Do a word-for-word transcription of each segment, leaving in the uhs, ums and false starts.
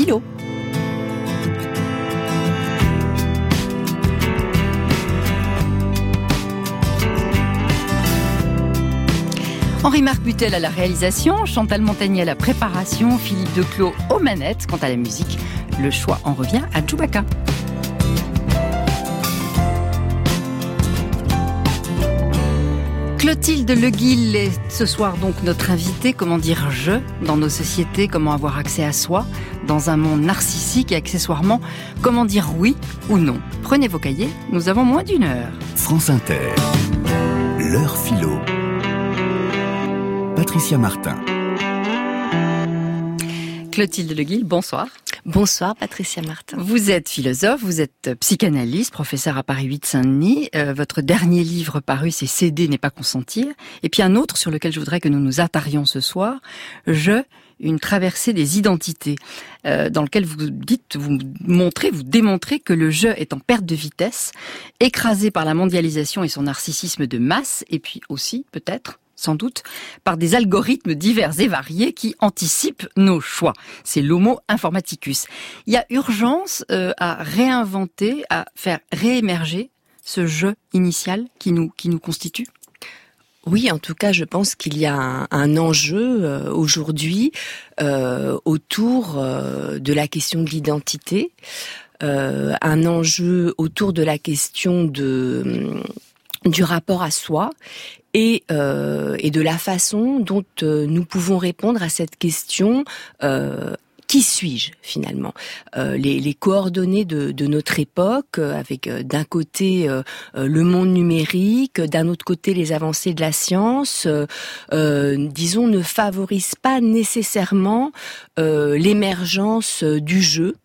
philo. Henri-Marc Butel à la réalisation, Chantal Montagnier à la préparation, Philippe Declos aux manettes. Quant à la musique, le choix en revient à Chewbacca. Clotilde Leguil est ce soir donc notre invitée. Comment dire je dans nos sociétés, comment avoir accès à soi dans un monde narcissique et accessoirement comment dire oui ou non. Prenez vos cahiers, nous avons moins d'une heure. France Inter, l'heure philo. Patricia Martin. Clotilde Leguil, bonsoir. Bonsoir Patricia Martin. Vous êtes philosophe, vous êtes psychanalyste, professeur à Paris huit Saint-Denis. Euh, votre dernier livre paru, c'est Céder n'est pas consentir. Et puis un autre sur lequel je voudrais que nous nous attarions ce soir, Je, une traversée des identités, euh, dans lequel vous dites, vous montrez, vous démontrez que le je est en perte de vitesse, écrasé par la mondialisation et son narcissisme de masse, et puis aussi, peut-être, sans doute, par des algorithmes divers et variés qui anticipent nos choix. C'est l'homo informaticus. Il y a urgence euh, à réinventer, à faire réémerger ce je initial qui nous, qui nous constitue. Oui, en tout cas, je pense qu'il y a un, un enjeu euh, aujourd'hui euh, autour euh, de la question de l'identité, euh, un enjeu autour de la question de du rapport à soi et, euh, et de la façon dont euh, nous pouvons répondre à cette question euh, qui suis-je finalement euh, les, les coordonnées de, de notre époque, euh, avec euh, d'un côté euh, euh, le monde numérique, d'un autre côté les avancées de la science, euh, euh, disons, ne favorisent pas nécessairement euh, l'émergence du jeu.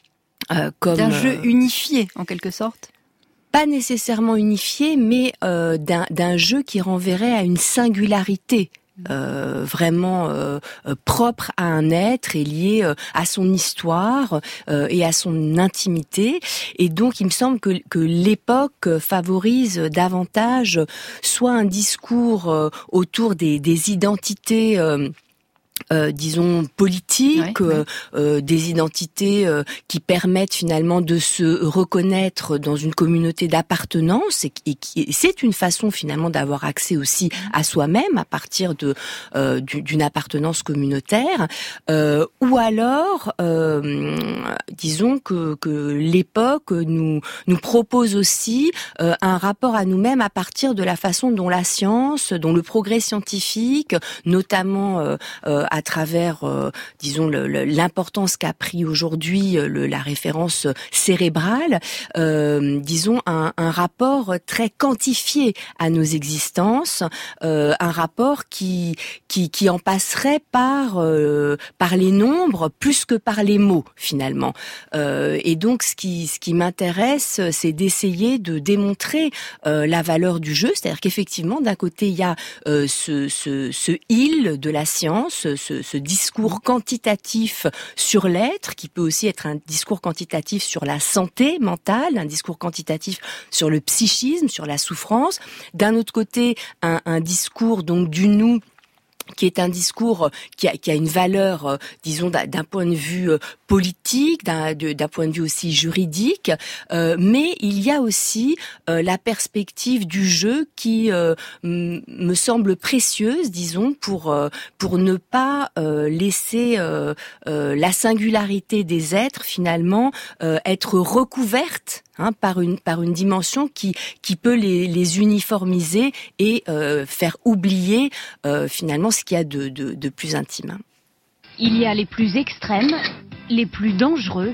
Euh, comme d'un jeu unifié en quelque sorte. Pas nécessairement unifié, mais euh, d'un, d'un jeu qui renverrait à une singularité euh, vraiment euh, propre à un être et lié euh, à son histoire euh, et à son intimité. Et donc, il me semble que, que l'époque favorise davantage soit un discours euh, autour des, des identités euh, Euh, disons politiques, ouais, ouais. Euh, des identités euh, qui permettent finalement de se reconnaître dans une communauté d'appartenance et, et, et c'est une façon finalement d'avoir accès aussi à soi-même à partir de euh, d'une appartenance communautaire, euh, ou alors euh, disons que, que l'époque nous nous propose aussi euh, un rapport à nous-mêmes à partir de la façon dont la science, dont le progrès scientifique, notamment euh, euh, à travers, euh, disons, le, le, l'importance qu'a pris aujourd'hui le, la référence cérébrale, euh, disons, un, un rapport très quantifié à nos existences, euh, un rapport qui, qui, qui en passerait par, euh, par les nombres plus que par les mots, finalement. Euh, et donc, ce qui, ce qui m'intéresse, c'est d'essayer de démontrer euh, la valeur du jeu, c'est-à-dire qu'effectivement, d'un côté, il y a euh, ce, ce, ce il de la science, Ce, ce discours quantitatif sur l'être, qui peut aussi être un discours quantitatif sur la santé mentale, un discours quantitatif sur le psychisme, sur la souffrance. D'un autre côté, un, un discours donc du nous, qui est un discours qui a, qui a une valeur, euh, disons, d'un, d'un point de vue euh, politique, d'un, de, d'un point de vue aussi juridique, euh, mais il y a aussi euh, la perspective du jeu qui euh, m- me semble précieuse, disons, pour euh, pour ne pas euh, laisser euh, euh, la singularité des êtres finalement euh, être recouverte hein, par une par une dimension qui qui peut les les uniformiser et euh, faire oublier euh, finalement ce qu'il y a de, de, de plus intime. Il y a les plus extrêmes, les plus dangereux,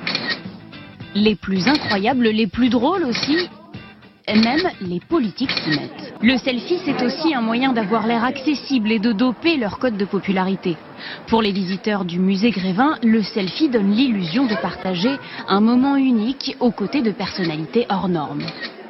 les plus incroyables, les plus drôles aussi, et même les politiques s'y mettent. Le selfie, c'est aussi un moyen d'avoir l'air accessible et de doper leur code de popularité. Pour les visiteurs du musée Grévin, le selfie donne l'illusion de partager un moment unique aux côtés de personnalités hors normes.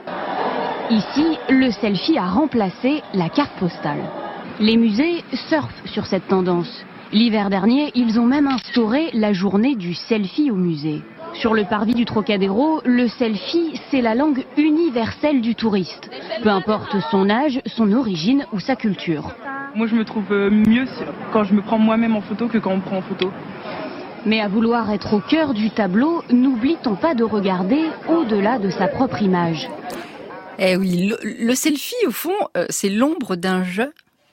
Ici, le selfie a remplacé la carte postale. Les musées surfent sur cette tendance. L'hiver dernier, ils ont même instauré la journée du selfie au musée. Sur le parvis du Trocadéro, le selfie, c'est la langue universelle du touriste. Peu importe son âge, son origine ou sa culture. Moi, je me trouve mieux quand je me prends moi-même en photo que quand on me prend en photo. Mais à vouloir être au cœur du tableau, n'oublie-t-on pas de regarder au-delà de sa propre image ? Eh oui, le, le selfie, au fond, euh, c'est l'ombre d'un je.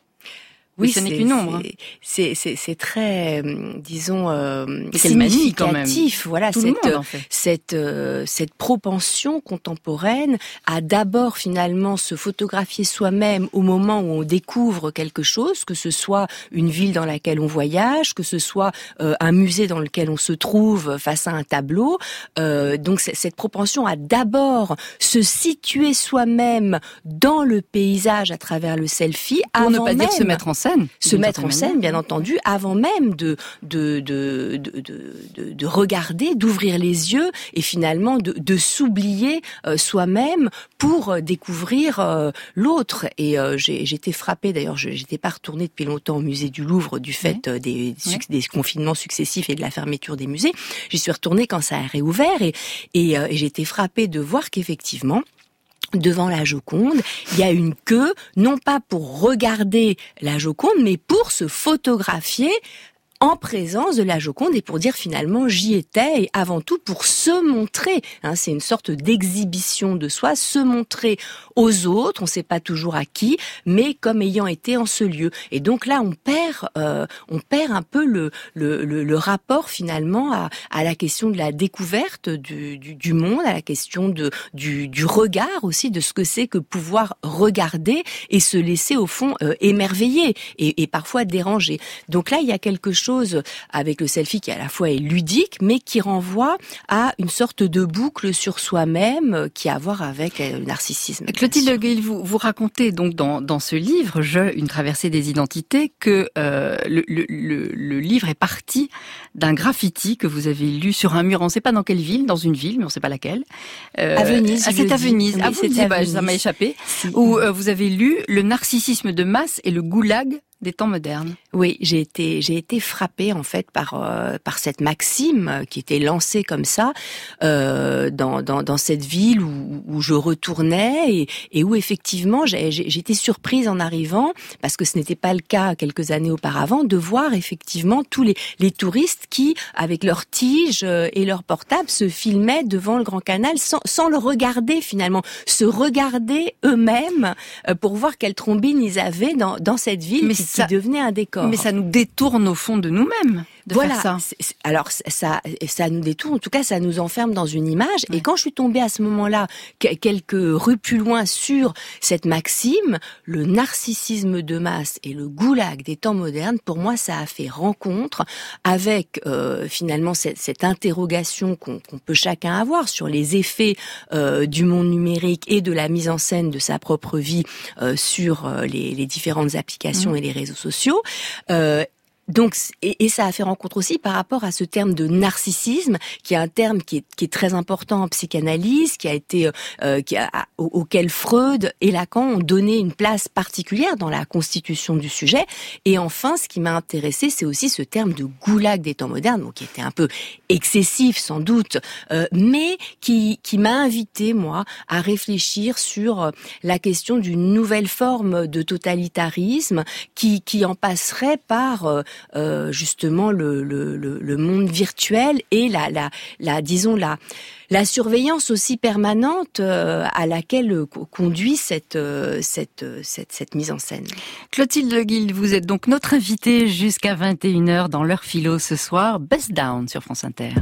Oui, ce n'est qu'une ombre. C'est, c'est, c'est très, disons, euh, significatif. Quand même. Voilà, Tout cette, le monde en fait. cette, euh, cette propension contemporaine à d'abord finalement se photographier soi-même au moment où on découvre quelque chose, que ce soit une ville dans laquelle on voyage, que ce soit euh, un musée dans lequel on se trouve face à un tableau. Euh, donc cette propension à d'abord se situer soi-même dans le paysage à travers le selfie, pour avant ne pas même dire se mettre en scène. Se mettre en scène, bien entendu, avant même de de de de de, de regarder, d'ouvrir les yeux et finalement de, de s'oublier euh, soi-même pour découvrir euh, l'autre. Et euh, j'ai, j'étais frappée, d'ailleurs, je, j'étais pas retournée depuis longtemps au musée du Louvre du fait oui. des, oui. des confinements successifs et de la fermeture des musées. J'y suis retournée quand ça a réouvert et et, euh, et j'ai été frappée de voir qu'effectivement, devant la Joconde, il y a une queue, non pas pour regarder la Joconde, mais pour se photographier en présence de la Joconde et pour dire finalement j'y étais et avant tout pour se montrer. Hein, c'est une sorte d'exhibition de soi, se montrer aux autres, on ne sait pas toujours à qui, mais comme ayant été en ce lieu. Et donc là, on perd, euh, on perd un peu le, le, le, le rapport finalement à, à la question de la découverte du, du, du monde, à la question de, du, du regard aussi, de ce que c'est que pouvoir regarder et se laisser au fond euh, émerveiller et, et parfois déranger. Donc là, il y a quelque chose avec le selfie qui à la fois est ludique, mais qui renvoie à une sorte de boucle sur soi-même qui a à voir avec le narcissisme. Clotilde Guil, vous, vous racontez donc dans, dans ce livre, Je, une traversée des identités, que euh, le, le, le, le livre est parti d'un graffiti que vous avez lu sur un mur, on ne sait pas dans quelle ville, dans une ville, mais on ne sait pas laquelle. Euh, à Venise. Ah, c'est à Venise. Oui, ah, vous dites, bah, ça m'a échappé. Si. Où euh, vous avez lu Le narcissisme de masse et le goulag des temps modernes. Oui, j'ai été j'ai été frappée en fait par euh, par cette maxime qui était lancée comme ça euh, dans dans dans cette ville où où je retournais et et où effectivement j'ai j'étais surprise en arrivant parce que ce n'était pas le cas quelques années auparavant de voir effectivement tous les les touristes qui avec leurs tiges et leurs portables se filmaient devant le Grand Canal sans sans le regarder finalement, se regarder eux-mêmes pour voir quelle trombine ils avaient dans dans cette ville. Mais qui, ça, qui devenait un décor. Mais ça nous détourne au fond de nous-mêmes de voilà. faire ça. C'est, c'est, alors ça, ça nous détourne. En tout cas, ça nous enferme dans une image. Ouais. Et quand je suis tombée à ce moment-là, quelques rues plus loin sur cette maxime, le narcissisme de masse et le goulag des temps modernes, pour moi, ça a fait rencontre avec euh, finalement cette, cette interrogation qu'on, qu'on peut chacun avoir sur les effets euh, du monde numérique et de la mise en scène de sa propre vie euh, sur euh, les, les différentes applications mmh. et les réseaux sociaux. Euh, Donc, et, et ça a fait rencontre aussi par rapport à ce terme de narcissisme, qui est un terme qui est, qui est très important en psychanalyse, qui a été, euh, qui a, au, auquel Freud et Lacan ont donné une place particulière dans la constitution du sujet. Et enfin, ce qui m'a intéressée, c'est aussi ce terme de goulag des temps modernes, donc qui était un peu excessif sans doute, euh, mais qui, qui m'a invité moi à réfléchir sur la question d'une nouvelle forme de totalitarisme qui, qui en passerait par euh, Euh, justement le, le, le monde virtuel et la, la, la disons la, la surveillance aussi permanente euh, à laquelle euh, conduit cette, euh, cette, cette, cette mise en scène. Clotilde Guil, vous êtes donc notre invitée jusqu'à vingt et une heures dans l'heure philo ce soir. Bust Down sur France Inter.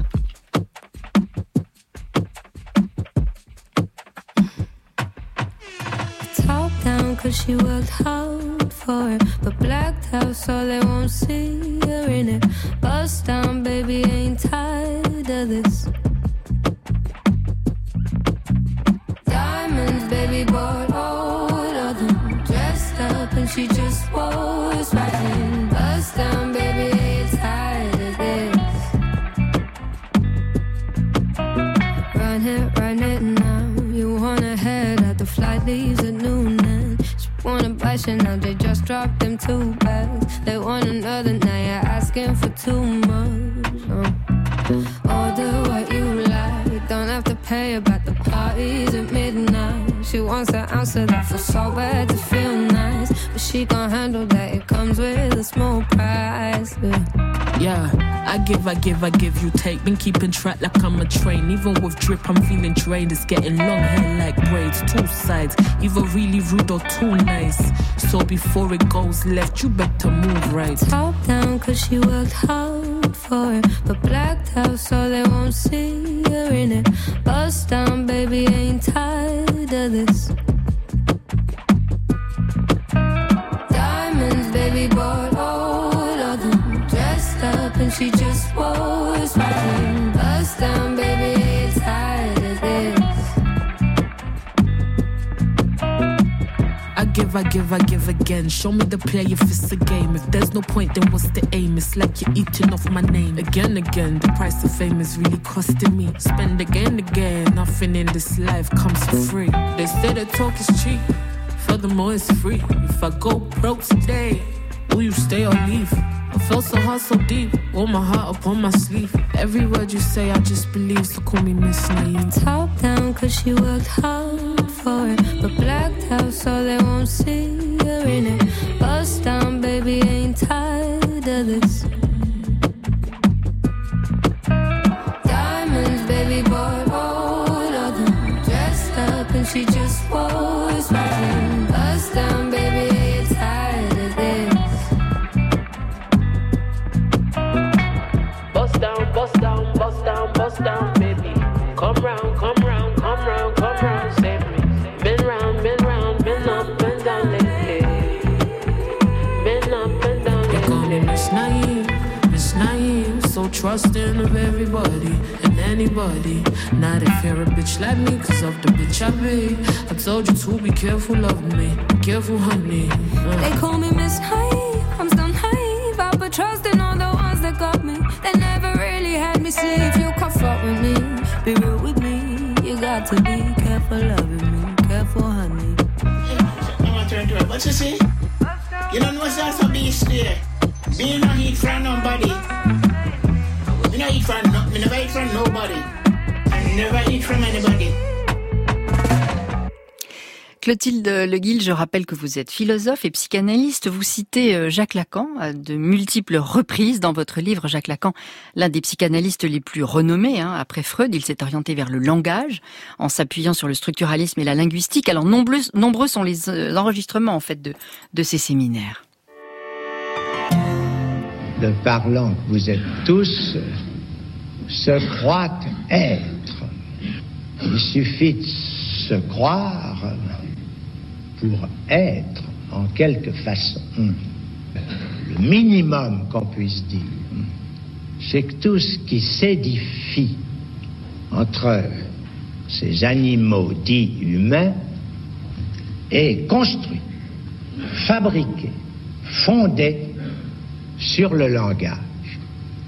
Top down 'cause she worked hard for it, but blacked out so they won't see her in it. Bust down, baby, ain't tired of this. Diamonds, baby, bought all of them. Dressed up and she just was right in. Bust down, baby, ain't tired of this. Run it, run it now. You wanna head out, the flight leaves at noon and she wanna buy Chanel, they just dropped them two bags. They want another, now you're asking for too much. Oh. Order what you like, don't have to pay about the parties at midnight. She wants an ounce of that, feels so bad to feel nice, but she can't handle that, it comes with a small price. Yeah, yeah. I give, I give, I give, you take. Been keeping track like I'm a train. Even with drip, I'm feeling drained. It's getting long hair like braids. Two sides, either really rude or too nice. So before it goes left, you better move right. Top down cause she worked hard for it, but blacked out so they won't see her in it. Bust down, baby, ain't tired of this. Diamonds, baby, bought all of them. Dressed up and she just was right. Bust down, baby, ain't tired of this. I give, I give, I give again. Show me the play if it's a game. If there's no point, then what's the aim? It's like you're eating off my name. Again, again, the price of fame is really costing me. Spend again, again. Nothing in this life comes for free. They say that talk is cheap. Furthermore, it's free. If I go broke today, will you stay or leave? I felt so hard, so deep. Wore my heart up on my sleeve. Every word you say, I just believe. So call me Miss Naive. Top down cause she worked hard for it, but blacked out so they won't see her in it. Bust down, baby, ain't tired of this. Diamonds, baby, bought all of them. Dressed up and she just was right. Bust down, baby, ain't tired of this. Bust down, bust down, bust down, bust down, baby. Come round, come round, come round, come round, save me. Been round, been round, been up and down lately. Been up and down lately. They call me Miss Naive, Miss Naive. So trusting of everybody and anybody. Not if you're a bitch like me, cause of the bitch I be. I told you to be careful of me, be careful, honey. uh. They call me Miss Naive, I'm still naive. I put trust in all the ones that got me. They never really had me see. If you come fuck with me, be real with me. You got to be careful loving me, careful, honey. I'm gonna turn to it. What you see? You don't know what's also beast there. Me no eat from nobody. Me no eat from no, me never eat from nobody. I never eat from anybody. Clotilde Leguil, je rappelle que vous êtes philosophe et psychanalyste. Vous citez Jacques Lacan à de multiples reprises dans votre livre. Jacques Lacan, l'un des psychanalystes les plus renommés. Hein. Après Freud, il s'est orienté vers le langage en s'appuyant sur le structuralisme et la linguistique. Alors nombreux, nombreux sont les enregistrements en fait de, de ces séminaires. Le parlant que vous êtes tous se croit être. Il suffit de se croire pour être en quelque façon. Le minimum qu'on puisse dire, c'est que tout ce qui s'édifie entre ces animaux dits humains est construit, fabriqué, fondé sur le langage.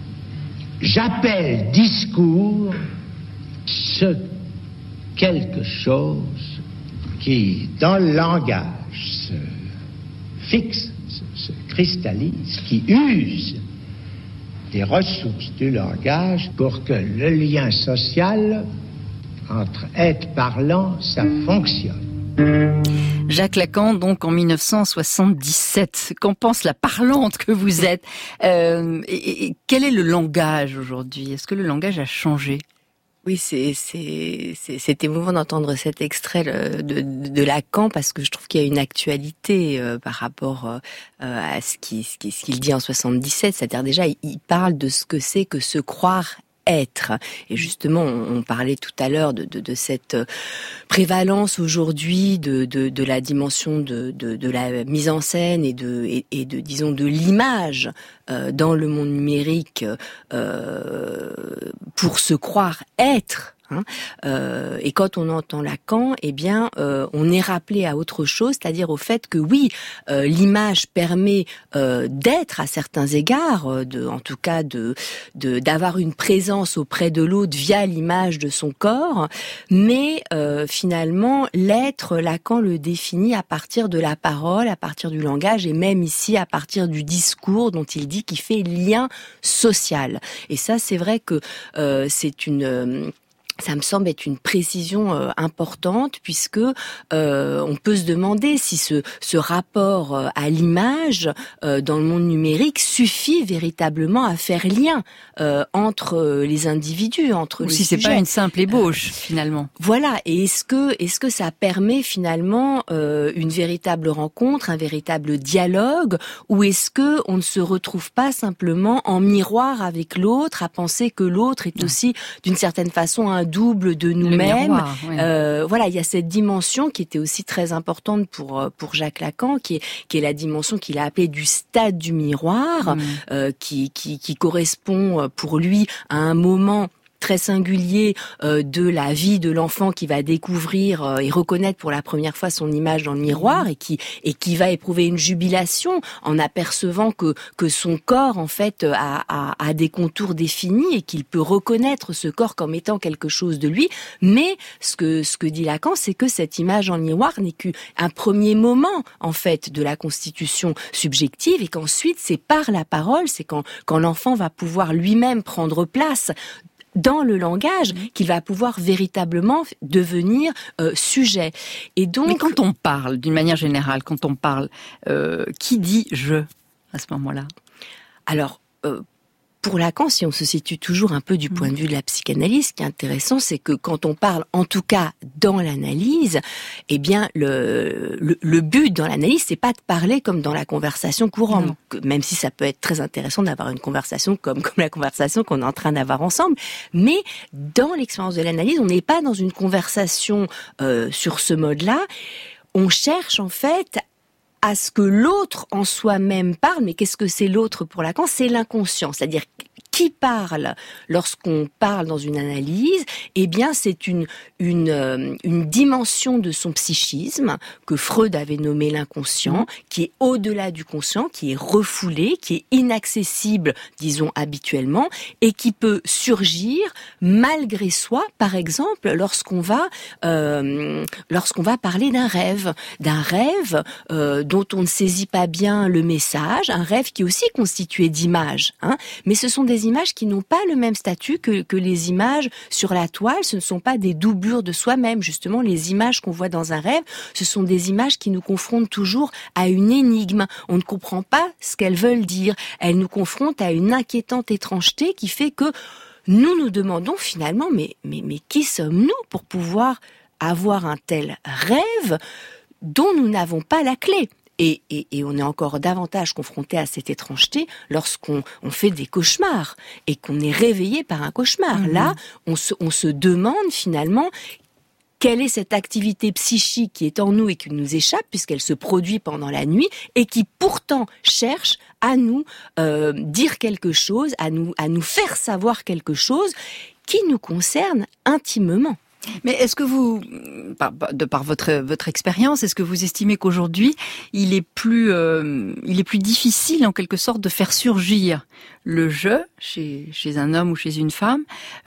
J'appelle discours ce quelque chose qui, dans le langage, se fixe, se, se cristallise, qui use des ressources du langage pour que le lien social entre être parlant, ça fonctionne. Jacques Lacan, donc en dix-neuf cent soixante-dix-sept. Qu'en pense la parlante que vous êtes euh, et, et quel est le langage aujourd'hui? Est-ce que le langage a changé? Oui, c'est, c'est, c'est, c'est émouvant d'entendre cet extrait de, de, de Lacan parce que je trouve qu'il y a une actualité euh, par rapport euh, à ce qu'il, ce qu'il, ce qu'il dit en soixante-dix-sept. C'est-à-dire déjà, il, il parle de ce que c'est que se croire être. Et justement, on parlait tout à l'heure de, de, de cette prévalence aujourd'hui de, de, de la dimension de, de, de la mise en scène et de, et, et de disons, de l'image euh, dans le monde numérique euh, pour se croire être. Hein, euh, et quand on entend Lacan, eh bien, euh, on est rappelé à autre chose, c'est-à-dire au fait que oui, euh, l'image permet euh, d'être à certains égards, de, en tout cas, de, de d'avoir une présence auprès de l'autre via l'image de son corps, mais euh, finalement, l'être, Lacan le définit à partir de la parole, à partir du langage, et même ici à partir du discours dont il dit qu'il fait lien social. Et ça, c'est vrai que euh, c'est une euh, ça me semble être une précision euh, importante, puisque euh, on peut se demander si ce, ce rapport euh, à l'image euh, dans le monde numérique suffit véritablement à faire lien euh, entre euh, les individus, entre Ou les si sujets. c'est pas une simple ébauche Euh, finalement. Voilà. Et est-ce que est-ce que ça permet finalement euh, une véritable rencontre, un véritable dialogue, ou est-ce que on ne se retrouve pas simplement en miroir avec l'autre, à penser que l'autre est aussi d'une certaine façon un double de nous-mêmes. miroir, oui. Euh, voilà, il y a cette dimension qui était aussi très importante pour pour Jacques Lacan, qui est qui est la dimension qu'il a appelée du stade du miroir, Mmh. euh, qui qui qui correspond pour lui à un moment très singulier euh, de la vie de l'enfant qui va découvrir euh, et reconnaître pour la première fois son image dans le miroir, et qui et qui va éprouver une jubilation en apercevant que que son corps en fait a a, a des contours définis et qu'il peut reconnaître ce corps comme étant quelque chose de lui. Mais ce que ce que dit Lacan, c'est que cette image en miroir n'est qu'un premier moment en fait de la constitution subjective, et qu'ensuite c'est par la parole, c'est quand quand l'enfant va pouvoir lui-même prendre place dans le langage qu'il va pouvoir véritablement devenir euh, sujet. Et donc, Mais quand on parle, d'une manière générale, quand on parle, euh, qui dit « je » à ce moment-là? Alors, euh, pour Lacan, si on se situe toujours un peu du point de vue de la psychanalyse, ce qui est intéressant, c'est que quand on parle, en tout cas dans l'analyse, eh bien le le, le but dans l'analyse, c'est pas de parler comme dans la conversation courante, que, même si ça peut être très intéressant d'avoir une conversation comme comme la conversation qu'on est en train d'avoir ensemble. Mais dans l'expérience de l'analyse, on n'est pas dans une conversation euh, sur ce mode-là. On cherche en fait à ce que l'autre en soi-même parle. Mais qu'est-ce que c'est l'autre pour Lacan? C'est l'inconscient, c'est-à-dire qui parle lorsqu'on parle dans une analyse. Eh bien, c'est une une euh, une dimension de son psychisme que Freud avait nommé l'inconscient, qui est au-delà du conscient, qui est refoulé, qui est inaccessible, disons habituellement, et qui peut surgir malgré soi. Par exemple, lorsqu'on va euh, lorsqu'on va parler d'un rêve, d'un rêve euh, dont on ne saisit pas bien le message, un rêve qui est aussi constitué d'images, hein, mais ce sont des images qui n'ont pas le même statut que, que les images sur la toile. Ce ne sont pas des doublures de soi-même. Justement, les images qu'on voit dans un rêve, ce sont des images qui nous confrontent toujours à une énigme. On ne comprend pas ce qu'elles veulent dire. Elles nous confrontent à une inquiétante étrangeté qui fait que nous nous demandons finalement, mais, mais, mais qui sommes-nous pour pouvoir avoir un tel rêve dont nous n'avons pas la clé? Et, et, et on est encore davantage confronté à cette étrangeté lorsqu'on on fait des cauchemars et qu'on est réveillé par un cauchemar. Mmh. Là, on se, on se demande finalement quelle est cette activité psychique qui est en nous et qui nous échappe, puisqu'elle se produit pendant la nuit et qui pourtant cherche à nous euh, dire quelque chose, à nous, à nous faire savoir quelque chose qui nous concerne intimement. Mais est-ce que vous, par, de par votre votre expérience, est-ce que vous estimez qu'aujourd'hui il est plus euh, il est plus difficile en quelque sorte de faire surgir le je chez chez un homme ou chez une femme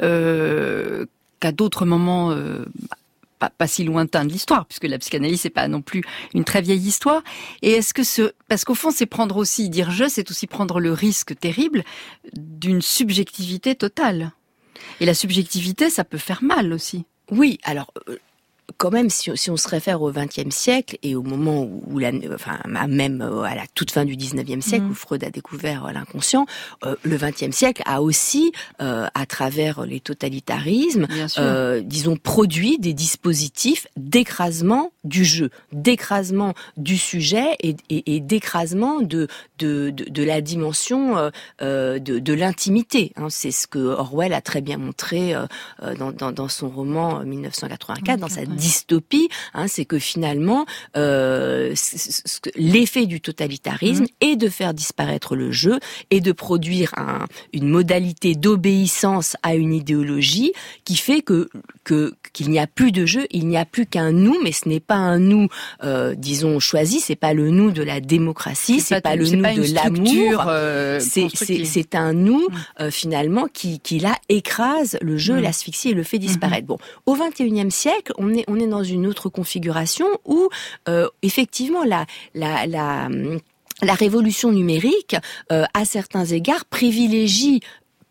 euh, qu'à d'autres moments euh, pas, pas si lointains de l'histoire, puisque la psychanalyse c'est pas non plus une très vieille histoire. Et est-ce que ce parce qu'au fond c'est prendre aussi dire je, c'est aussi prendre le risque terrible d'une subjectivité totale. Et la subjectivité, ça peut faire mal aussi. Oui, alors euh, quand même, si, si on se réfère au vingtième siècle et au moment où, où la, enfin même à la toute fin du dix-neuvième siècle, mmh. où Freud a découvert l'inconscient, euh, le vingtième siècle a aussi, euh, à travers les totalitarismes, euh, disons, produit des dispositifs d'écrasement du jeu, d'écrasement du sujet et, et, et d'écrasement de, de, de, de la dimension euh, de, de l'intimité. Hein. C'est ce que Orwell a très bien montré euh, dans, dans, dans son roman mille neuf cent quatre-vingt-quatre, dans sa dystopie, hein, c'est que finalement euh, l'effet du totalitarisme mmh. est de faire disparaître le jeu et de produire un, une modalité d'obéissance à une idéologie qui fait que, que qu'il n'y a plus de jeu, il n'y a plus qu'un nous, mais ce n'est pas un nous, euh, disons choisi, c'est pas le nous de la démocratie, c'est, c'est pas, pas le c'est nous pas de l'amour, euh, c'est, c'est c'est un nous euh, finalement qui qui là écrase le jeu, mmh. l'asphyxie et le fait disparaître. Mmh. Bon, au vingt et unième siècle, on est on est dans une autre configuration où euh, effectivement la la la la révolution numérique, euh, à certains égards, privilégie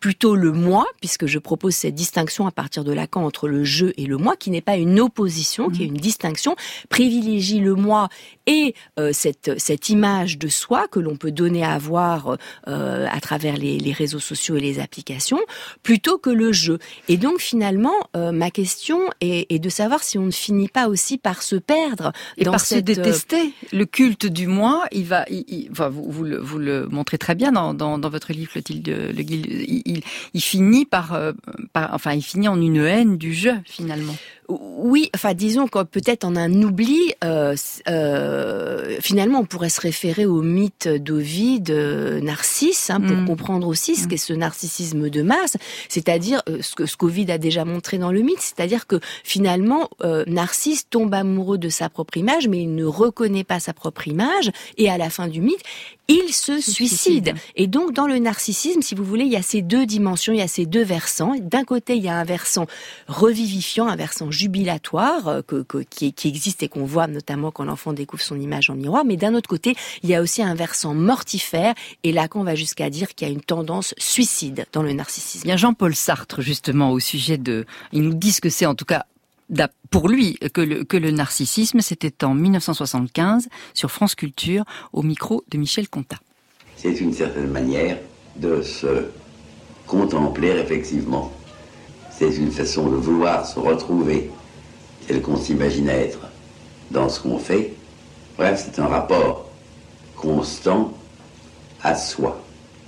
plutôt le moi, puisque je propose cette distinction à partir de Lacan entre le je et le moi, qui n'est pas une opposition, mmh. qui est une distinction, privilégie le moi et euh, cette cette image de soi que l'on peut donner à voir euh, à travers les, les réseaux sociaux et les applications, plutôt que le je. Et donc finalement, euh, ma question est, est de savoir si on ne finit pas aussi par se perdre et dans par cette... se détester. Le culte du moi, il va, il, il, enfin, vous, vous, le, vous le montrez très bien dans, dans, dans votre livre, Clotilde Le Guil. Il, il, il finit par, euh, par, enfin, il finit en une haine du je finalement. Oui, enfin disons que peut-être en un oubli, euh, euh, finalement on pourrait se référer au mythe d'Ovide, euh, Narcisse, hein, pour mmh. comprendre aussi ce mmh. qu'est ce narcissisme de masse, c'est-à-dire euh, ce que ce qu'Ovide a déjà montré dans le mythe, c'est-à-dire que finalement euh, Narcisse tombe amoureux de sa propre image, mais il ne reconnaît pas sa propre image, et à la fin du mythe, il se suicide. suicide. Et donc dans le narcissisme, si vous voulez, il y a ces deux dimensions, il y a ces deux versants. D'un côté, il y a un versant revivifiant, un versant jubilatoire euh, que, que, qui, qui existe et qu'on voit notamment quand l'enfant découvre son image en miroir. Mais d'un autre côté, il y a aussi un versant mortifère. Et Lacan va jusqu'à dire qu'il y a une tendance suicide dans le narcissisme. Il y a Jean-Paul Sartre justement au sujet de... Il nous dit ce que c'est en tout cas... Pour lui, que le, que le narcissisme, c'était en mille neuf cent soixante-quinze, sur France Culture, au micro de Michel Contat. C'est une certaine manière de se contempler réflexivement. C'est une façon de vouloir se retrouver tel qu'on s'imagine être dans ce qu'on fait. Bref, c'est un rapport constant à soi.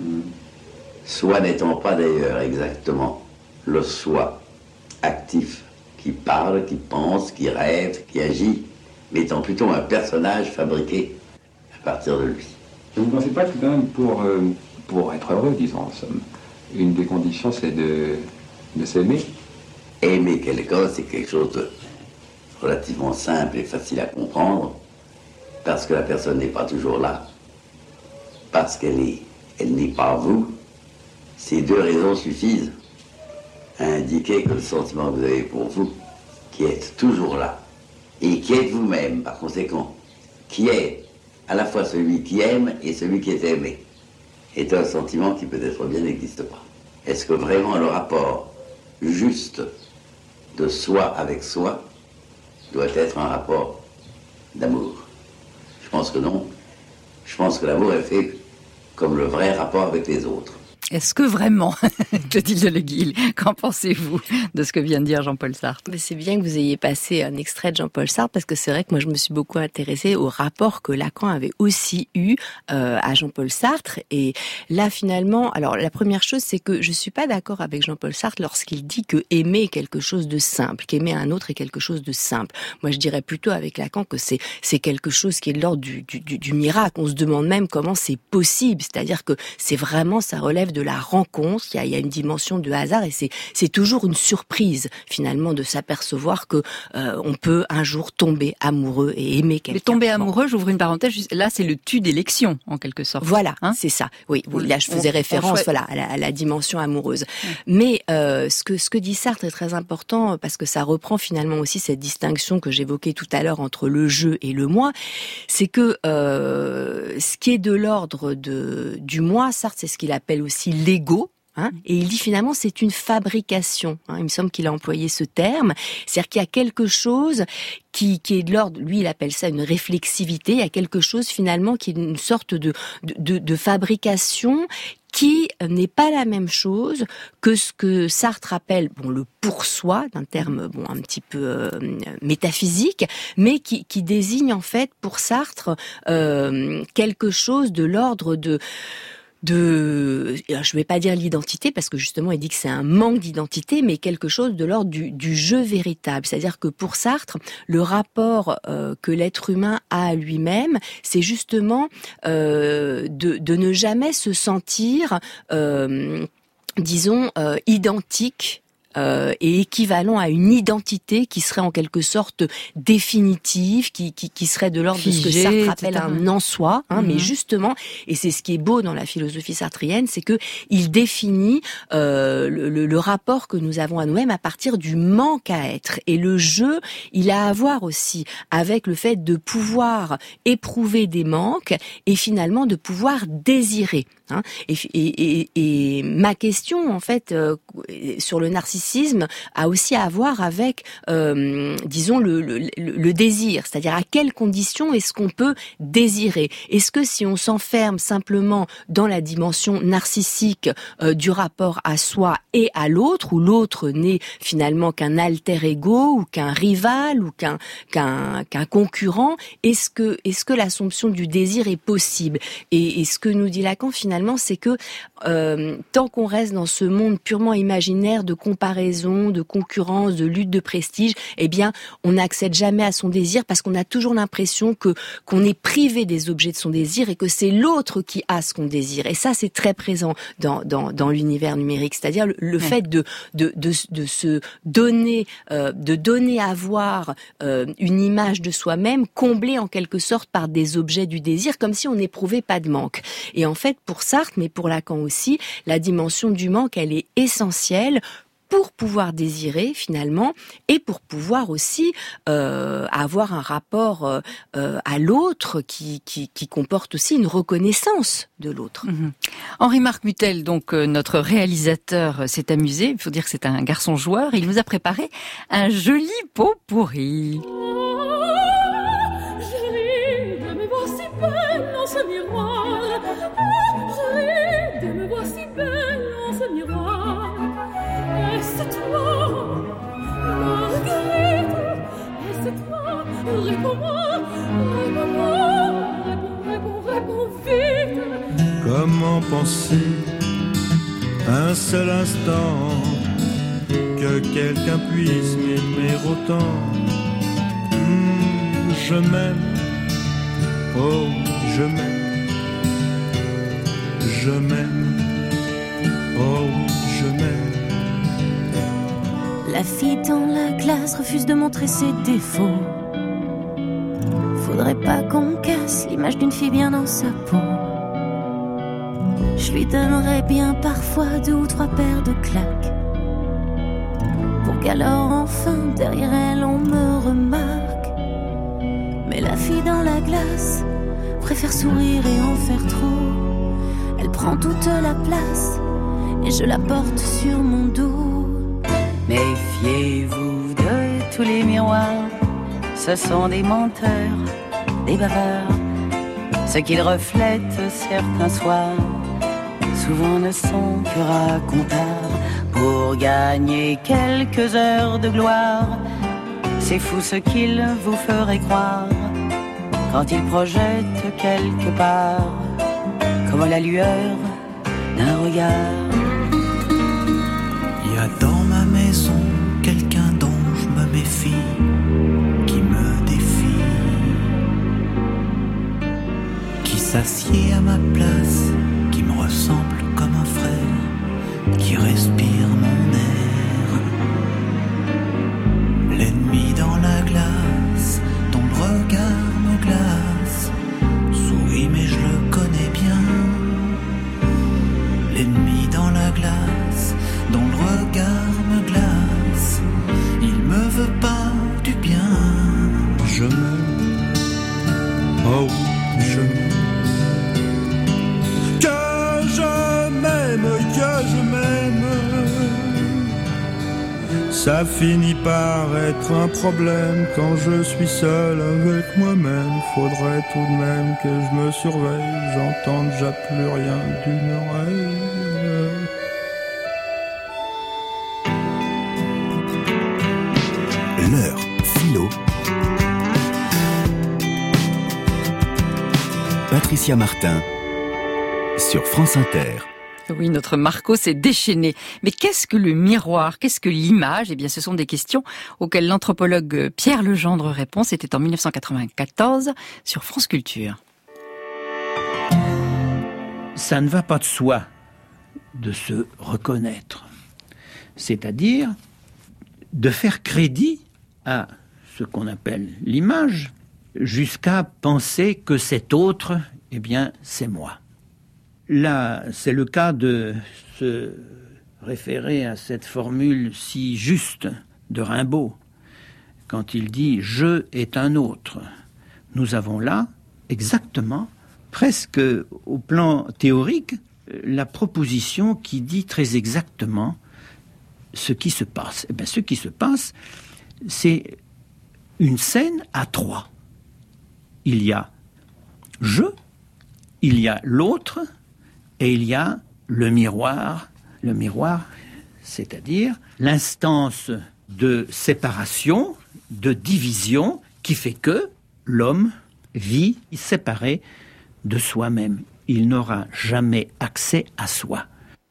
Soi n'étant pas d'ailleurs exactement le soi actif, qui parle, qui pense, qui rêve, qui agit, mais étant plutôt un personnage fabriqué à partir de lui. Vous ne pensez pas que quand même pour, euh, pour être heureux, disons en somme, une des conditions c'est de, de s'aimer? Aimer quelqu'un, c'est quelque chose de relativement simple et facile à comprendre, parce que la personne n'est pas toujours là, parce qu'elle est, elle n'est pas vous. Ces deux raisons suffisent à indiquer que le sentiment que vous avez pour vous, qui êtes toujours là, et qui êtes vous-même, par conséquent, qui est à la fois celui qui aime et celui qui est aimé, est un sentiment qui peut-être bien n'existe pas. Est-ce que vraiment le rapport juste de soi avec soi doit être un rapport d'amour? Je pense que non. Je pense que l'amour est fait comme le vrai rapport avec les autres. Est-ce que vraiment, Clotilde Le Guil, qu'en pensez-vous de ce que vient de dire Jean-Paul Sartre? C'est bien que vous ayez passé un extrait de Jean-Paul Sartre, parce que c'est vrai que moi je me suis beaucoup intéressée au rapport que Lacan avait aussi eu euh, à Jean-Paul Sartre. Et là finalement, alors la première chose, c'est que je suis pas d'accord avec Jean-Paul Sartre lorsqu'il dit que aimer est quelque chose de simple, qu'aimer un autre est quelque chose de simple. Moi je dirais plutôt avec Lacan que c'est c'est quelque chose qui est de l'ordre du, du, du, du miracle. On se demande même comment c'est possible, c'est-à-dire que c'est vraiment, ça relève de la rencontre, il y a, il y a une dimension de hasard, et c'est, c'est toujours une surprise finalement de s'apercevoir que euh, on peut un jour tomber amoureux et aimer quelqu'un. Mais tomber amoureux, j'ouvre une parenthèse, là c'est le tu d'élection en quelque sorte. Voilà, hein c'est ça. Oui, oui, là je faisais on, référence on voilà à la, à la dimension amoureuse. Ouais. Mais euh, ce que ce que dit Sartre est très important, parce que ça reprend finalement aussi cette distinction que j'évoquais tout à l'heure entre le je et le moi, c'est que euh, ce qui est de l'ordre de du moi, Sartre c'est ce qu'il appelle aussi l'ego. Hein, et il dit finalement c'est une fabrication. Hein, il me semble qu'il a employé ce terme. C'est-à-dire qu'il y a quelque chose qui, qui est de l'ordre, lui il appelle ça une réflexivité. Il y a quelque chose finalement qui est une sorte de, de, de fabrication qui n'est pas la même chose que ce que Sartre appelle bon le pour soi, d'un terme bon un petit peu euh, métaphysique, mais qui, qui désigne en fait pour Sartre euh, quelque chose de l'ordre de de, je vais pas dire l'identité parce que justement il dit que c'est un manque d'identité, mais quelque chose de l'ordre du, du jeu véritable. C'est-à-dire que pour Sartre, le rapport euh, que l'être humain a à lui-même, c'est justement euh, de, de ne jamais se sentir, euh, disons, euh, identique. Euh, et équivalent à une identité qui serait en quelque sorte définitive, qui, qui, qui serait de l'ordre Figé, de ce que Sartre appelle un en-soi, hein, mmh. mais justement, et c'est ce qui est beau dans la philosophie sartrienne, c'est que il définit euh, le, le, le rapport que nous avons à nous-mêmes à partir du manque à être. Et le jeu, il a à voir aussi avec le fait de pouvoir éprouver des manques et finalement de pouvoir désirer Hein, et, et, et, et ma question, en fait, euh, sur le narcissisme, a aussi à voir avec, euh, disons, le, le, le désir. C'est-à-dire à quelles conditions est-ce qu'on peut désirer ? Est-ce que si on s'enferme simplement dans la dimension narcissique euh, du rapport à soi et à l'autre, où l'autre n'est finalement qu'un alter ego ou qu'un rival ou qu'un qu'un, qu'un concurrent, est-ce que est-ce que l'assomption du désir est possible ? Et, et ce que nous dit Lacan finalement, c'est que euh, tant qu'on reste dans ce monde purement imaginaire de comparaison, de concurrence, de lutte de prestige, eh bien, on n'accède jamais à son désir parce qu'on a toujours l'impression que qu'on est privé des objets de son désir et que c'est l'autre qui a ce qu'on désire. Et ça, c'est très présent dans dans, dans l'univers numérique, c'est-à-dire le, le ouais. fait de de de de se donner euh, de donner à voir euh, une image de soi-même comblée en quelque sorte par des objets du désir, comme si on n'éprouvait pas de manque. Et en fait, pour Sartre, mais pour Lacan aussi, la dimension du manque, elle est essentielle pour pouvoir désirer finalement et pour pouvoir aussi euh, avoir un rapport euh, euh, à l'autre qui, qui, qui comporte aussi une reconnaissance de l'autre. Mmh. Henri-Marc Mutel, donc euh, notre réalisateur, s'est amusé. Il faut dire que c'est un garçon joueur. Il nous a préparé un joli pot pourri. Ce miroir, j'ai de me voir si belle en ce miroir. Et c'est toi, Marguerite, et c'est toi, réponds-moi, réponds-moi, réponds, réponds, réponds vite. Comment penser un seul instant que quelqu'un puisse m'aimer autant? Mmh, je m'aime. Oh, je m'aime, je m'aime, oh, je m'aime. La fille dans la classe refuse de montrer ses défauts. Faudrait pas qu'on casse l'image d'une fille bien dans sa peau. Je lui donnerais bien parfois deux ou trois paires de claques, pour qu'alors enfin derrière elle on me remarque. Mais la fille dans la glace préfère sourire et en faire trop. Elle prend toute la place et je la porte sur mon dos. Méfiez-vous de tous les miroirs, ce sont des menteurs, des bavards. Ce qu'ils reflètent certains soirs, souvent ne sont que racontards. Pour gagner quelques heures de gloire, c'est fou ce qu'ils vous feraient croire quand ils projettent quelque part, comme la lueur d'un regard. Il y a dans ma maison quelqu'un dont je me méfie, qui me défie, qui s'assied à ma place, qui me ressemble comme un frère, qui respire mon air. L'ennemi dans la glace, dont le regard me glace, sourit mais je le connais bien. L'ennemi dans la glace, dont le regard me glace, il me veut pas du bien. Je m'aime, oh je m'aime, que je m'aime, que je m'aime. Ça finit par être un problème quand je suis seul avec moi-même. Faudrait tout de même que je me surveille, j'entends déjà plus rien d'une oreille. L'heure philo. Patricia Martin sur France Inter. Oui, notre Marco s'est déchaîné. Mais qu'est-ce que le miroir ? Qu'est-ce que l'image ? Eh bien, ce sont des questions auxquelles l'anthropologue Pierre Legendre répond. C'était en dix-neuf cent quatre-vingt-quatorze sur France Culture. Ça ne va pas de soi de se reconnaître. C'est-à-dire de faire crédit à ce qu'on appelle l'image, jusqu'à penser que cet autre, eh bien, c'est moi. Là, c'est le cas de se référer à cette formule si juste de Rimbaud, quand il dit « je est un autre ». Nous avons là, exactement, presque au plan théorique, la proposition qui dit très exactement ce qui se passe. Eh bien, ce qui se passe, c'est une scène à trois. Il y a je, il y a l'autre, et il y a le miroir. Le miroir, c'est-à-dire l'instance de séparation, de division, qui fait que l'homme vit séparé de soi-même. Il n'aura jamais accès à soi.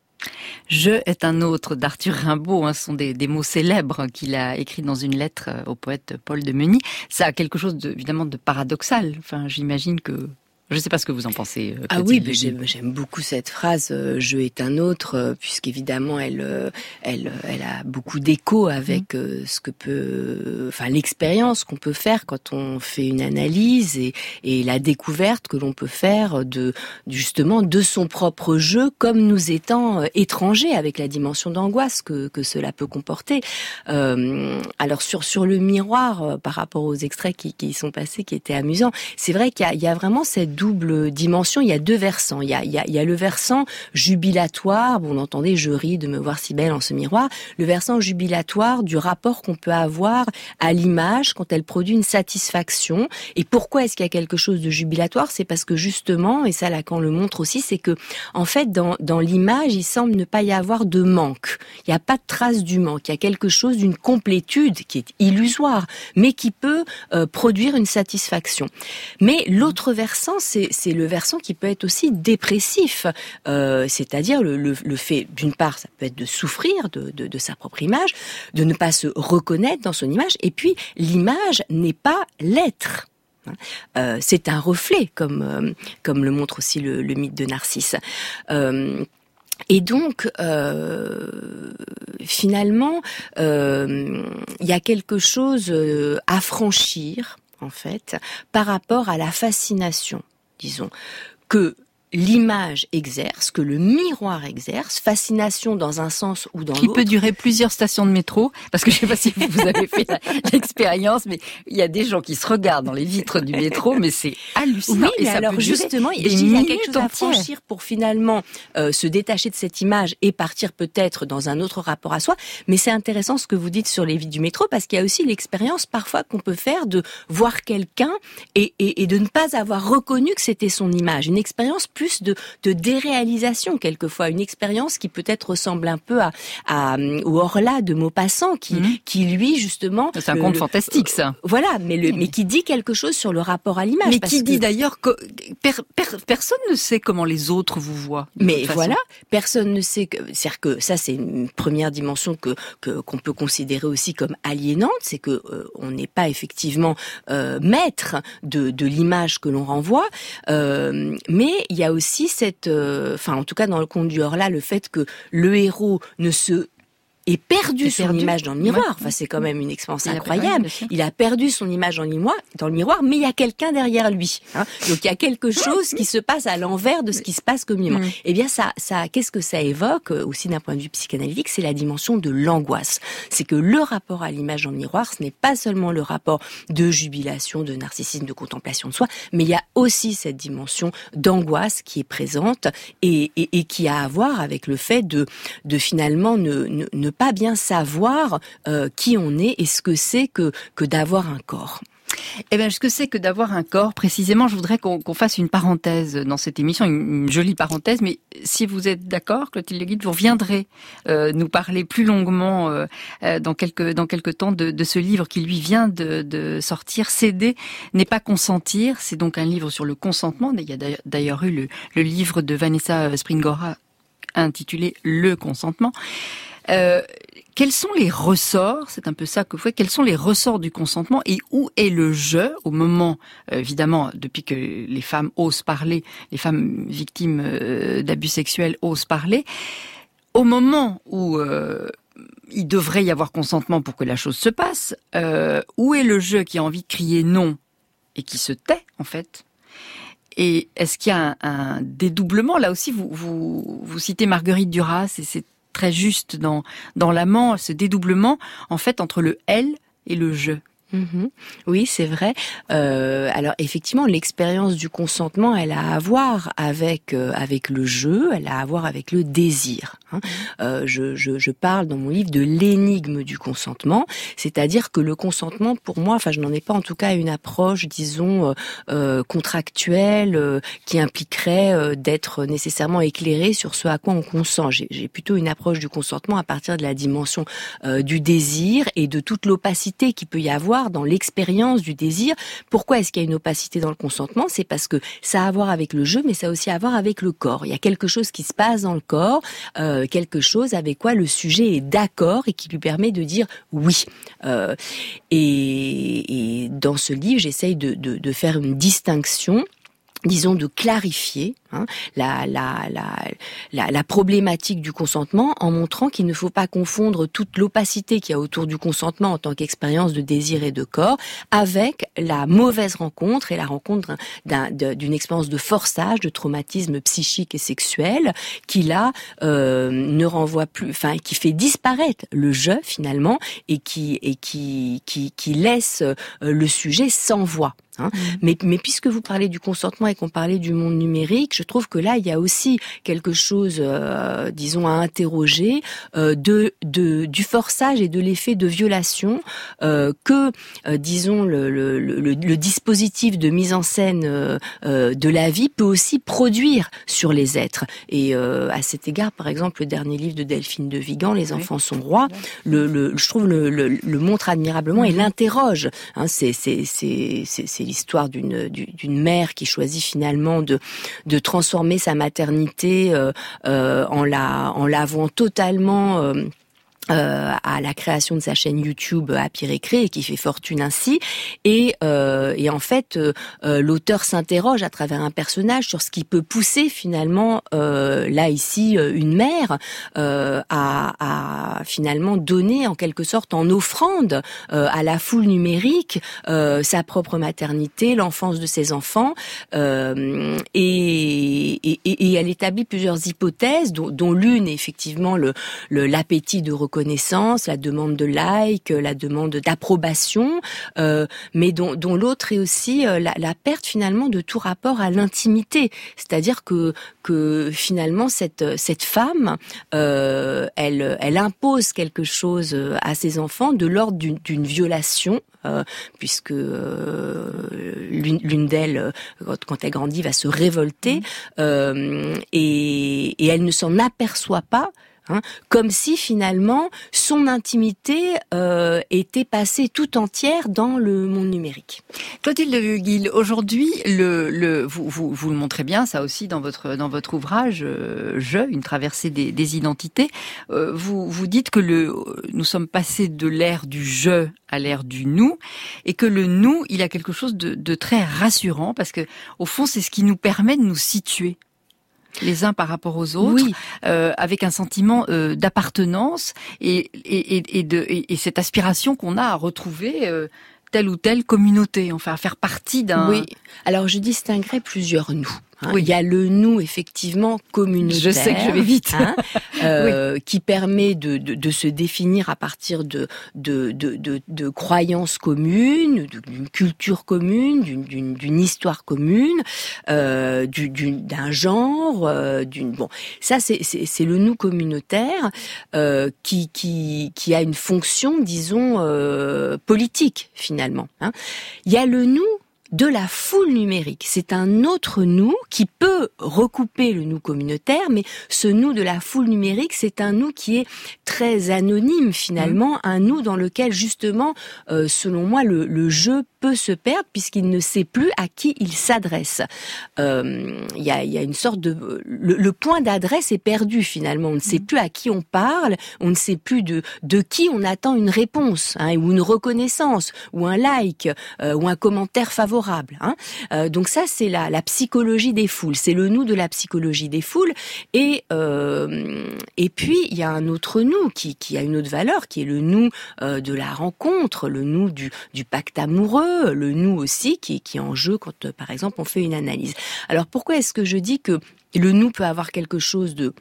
Je est un autre d'Arthur Rimbaud, hein, ce sont des, des mots célèbres qu'il a écrits dans une lettre au poète Paul de Meunier. Ça a quelque chose de, évidemment de paradoxal. Enfin, j'imagine que... Je ne sais pas ce que vous en pensez. Ah oui, mais j'aime, j'aime beaucoup cette phrase euh, « je est un autre euh, », puisqu'évidemment elle, euh, elle, elle a beaucoup d'écho avec euh, ce que peut, enfin l'expérience qu'on peut faire quand on fait une analyse et, et la découverte que l'on peut faire de justement de son propre jeu, comme nous étant euh, étrangers, avec la dimension d'angoisse que, que cela peut comporter. Euh, alors sur sur le miroir, euh, par rapport aux extraits qui, qui y sont passés, qui étaient amusants, c'est vrai qu'il y a, il y a vraiment cette double dimension, il y a deux versants. Il y a, il y a, il y a le versant jubilatoire, bon, on entendait « je ris de me voir si belle en ce miroir », le versant jubilatoire du rapport qu'on peut avoir à l'image quand elle produit une satisfaction. Et pourquoi est-ce qu'il y a quelque chose de jubilatoire ? C'est parce que justement, et ça Lacan le montre aussi, c'est que en fait, dans, dans l'image, il semble ne pas y avoir de manque. Il n'y a pas de trace du manque. Il y a quelque chose d'une complétude qui est illusoire, mais qui peut euh, produire une satisfaction. Mais l'autre versant, c'est, c'est le versant qui peut être aussi dépressif, euh, c'est-à-dire le, le, le fait, d'une part, ça peut être de souffrir de, de, de sa propre image, de ne pas se reconnaître dans son image, et puis l'image n'est pas l'être. Euh, c'est un reflet, comme euh, comme le montre aussi le, le mythe de Narcisse. Euh, Et donc, euh, finalement, euh, il y a quelque chose à franchir, en fait, par rapport à la fascination, disons, que l'image exerce, que le miroir exerce, fascination dans un sens ou dans qui l'autre. Qui peut durer plusieurs stations de métro, parce que je ne sais pas si vous avez fait l'expérience, mais il y a des gens qui se regardent dans les vitres du métro, mais c'est hallucinant. Oui, mais et ça alors peut justement, il y a quelque chose à franchir pour finalement euh, se détacher de cette image et partir peut-être dans un autre rapport à soi. Mais c'est intéressant ce que vous dites sur les vitres du métro, parce qu'il y a aussi l'expérience parfois qu'on peut faire de voir quelqu'un et, et, et de ne pas avoir reconnu que c'était son image. Une expérience plus de, de déréalisation quelquefois, une expérience qui peut-être ressemble un peu à, à au Horla de Maupassant, qui, mmh. qui lui justement... C'est un le, conte le, fantastique ça. Euh, voilà, mais, le, mais qui dit quelque chose sur le rapport à l'image. Mais parce qui que, dit d'ailleurs que per, per, personne ne sait comment les autres vous voient. Mais voilà, personne ne sait que... C'est-à-dire que ça, c'est une première dimension que, que qu'on peut considérer aussi comme aliénante, c'est que euh, on n'est pas effectivement euh, maître de, de l'image que l'on renvoie, euh, mais il y a aussi cette, enfin euh, en tout cas dans le conte du Horla, le fait que le héros ne se est perdu, son perdu. image dans le miroir. Ouais. Enfin, c'est quand même une expérience il incroyable. A, il a perdu son image dans le miroir, dans le miroir, mais il y a quelqu'un derrière lui. Hein. Donc il y a quelque chose qui se passe à l'envers de ce qui se passe comme miroir. Mm. Eh bien, ça, ça, qu'est-ce que ça évoque aussi d'un point de vue psychanalytique ? C'est la dimension de l'angoisse. C'est que le rapport à l'image dans le miroir, ce n'est pas seulement le rapport de jubilation, de narcissisme, de contemplation de soi, mais il y a aussi cette dimension d'angoisse qui est présente et, et, et qui a à voir avec le fait de, de finalement ne, ne, ne pas bien savoir euh, qui on est et ce que c'est que, que d'avoir un corps. Eh bien, ce que c'est que d'avoir un corps, précisément, je voudrais qu'on, qu'on fasse une parenthèse dans cette émission, une, une jolie parenthèse, mais si vous êtes d'accord, Clotilde Le Guide, vous reviendrez euh, nous parler plus longuement euh, dans quelques dans quelques temps de, de ce livre qui lui vient de, de sortir, Céder n'est pas consentir. C'est donc un livre sur le consentement. Il y a d'ailleurs eu le, le livre de Vanessa Springora intitulé Le consentement. Euh, quels sont les ressorts, c'est un peu ça que vous faites, quels sont les ressorts du consentement et où est le jeu au moment, euh, évidemment, depuis que les femmes osent parler, les femmes victimes euh, d'abus sexuels osent parler, au moment où euh, il devrait y avoir consentement pour que la chose se passe, euh, où est le jeu qui a envie de crier non et qui se tait, en fait ? Et est-ce qu'il y a un, un dédoublement ? Là aussi, vous, vous, vous citez Marguerite Duras, et c'est très juste dans dans l'amant, ce dédoublement en fait entre le elle et le je. Mmh. Oui, c'est vrai. Euh, alors effectivement, l'expérience du consentement, elle a à voir avec euh, avec le jeu, elle a à voir avec le désir. Hein. Euh, je, je, je parle dans mon livre de l'énigme du consentement, c'est-à-dire que le consentement, pour moi, enfin, je n'en ai pas en tout cas une approche, disons, euh, euh, contractuelle, euh, qui impliquerait euh, d'être nécessairement éclairé sur ce à quoi on consent. J'ai, j'ai plutôt une approche du consentement à partir de la dimension euh, du désir et de toute l'opacité qu'il peut y avoir dans l'expérience du désir. Pourquoi est-ce qu'il y a une opacité dans le consentement ? C'est parce que ça a à voir avec le jeu, mais ça a aussi à voir avec le corps. Il y a quelque chose qui se passe dans le corps, euh, quelque chose avec quoi le sujet est d'accord et qui lui permet de dire oui. Euh, et, et dans ce livre, j'essaye de, de, de faire une distinction, disons de clarifier hein, la, la, la, la, la problématique du consentement en montrant qu'il ne faut pas confondre toute l'opacité qu'il y a autour du consentement en tant qu'expérience de désir et de corps avec la mauvaise rencontre et la rencontre d'un, d'une expérience de forçage, de traumatisme psychique et sexuel qui là euh, ne renvoie plus, enfin qui fait disparaître le jeu finalement et qui et qui qui, qui laisse euh, le sujet sans voix. Hein. Mmh. Mais, mais puisque vous parlez du consentement et qu'on parlait du monde numérique, je trouve que là il y a aussi quelque chose, euh, disons, à interroger euh, de, de du forçage et de l'effet de violation euh, que, euh, disons, le, le, le, le dispositif de mise en scène euh, euh, de la vie peut aussi produire sur les êtres. Et euh, à cet égard, par exemple, le dernier livre de Delphine de Vigan, Les enfants sont rois, le, le, je trouve le, le, le montre admirablement et l'interroge. Hein, c'est, c'est, c'est, c'est, c'est l'histoire d'une, d'une mère qui choisit finalement de, de transformer sa maternité euh, euh, en la, en l'avouant totalement euh, Euh, à la création de sa chaîne YouTube Happy Récré et qui fait fortune ainsi et euh, et en fait euh, l'auteur s'interroge à travers un personnage sur ce qui peut pousser finalement euh, là ici une mère euh, à, à finalement donner en quelque sorte en offrande euh, à la foule numérique euh, sa propre maternité, l'enfance de ses enfants euh, et, et, et elle établit plusieurs hypothèses dont, dont l'une est effectivement le, le l'appétit de reconnaissance, la demande de like, la demande d'approbation, euh, mais dont, dont l'autre est aussi euh, la, la perte finalement de tout rapport à l'intimité. C'est-à-dire que que finalement cette cette femme, euh, elle elle impose quelque chose à ses enfants de l'ordre d'une, d'une violation. Euh, puisque euh, l'une, l'une d'elles, quand, quand elle grandit, va se révolter, euh, et, et elle ne s'en aperçoit pas. Hein, comme si finalement son intimité euh, était passée tout entière dans le monde numérique. Clotilde Huguil, aujourd'hui, le, le, vous, vous, vous le montrez bien, ça aussi dans votre dans votre ouvrage, euh, Je, une traversée des, des identités. Euh, vous vous dites que le, nous sommes passés de l'ère du je à l'ère du nous, et que le nous, il a quelque chose de, de très rassurant parce que au fond, c'est ce qui nous permet de nous situer les uns par rapport aux autres, oui. euh, avec un sentiment euh, d'appartenance et, et, et, et, de, et, et cette aspiration qu'on a à retrouver euh, telle ou telle communauté, enfin à faire partie d'un... Oui, alors je distinguerai plusieurs nous. Hein, oui. Il y a le nous effectivement communautaire. Je sais que je vais vite. Hein, euh, oui. Qui permet de, de, de se définir à partir de, de, de, de, de croyances communes, d'une culture commune, d'une, d'une, d'une histoire commune, euh, du, d'une, d'un genre. Euh, d'une, bon, ça c'est, c'est, c'est le nous communautaire euh, qui, qui, qui a une fonction, disons, euh, politique finalement. Hein. Il y a le nous de la foule numérique. C'est un autre nous qui peut recouper le nous communautaire, mais ce nous de la foule numérique, c'est un nous qui est très anonyme finalement, mmh. un nous dans lequel justement, euh, selon moi, le, le jeu peut se perdre puisqu'il ne sait plus à qui il s'adresse. Euh, il y a, il y a une sorte de... Le, le point d'adresse est perdu finalement. On ne sait plus à qui on parle, on ne sait plus de, de qui on attend une réponse, hein, ou une reconnaissance, ou un like, euh, ou un commentaire favorable. Hein. Euh, donc ça, c'est la, la psychologie des foules. C'est le nous de la psychologie des foules. Et, euh, et puis, il y a un autre nous qui, qui a une autre valeur, qui est le nous euh, de la rencontre, le nous du, du pacte amoureux, le nous aussi qui, qui est en jeu quand, euh, par exemple, on fait une analyse. Alors, pourquoi est-ce que je dis que le nous peut avoir quelque chose de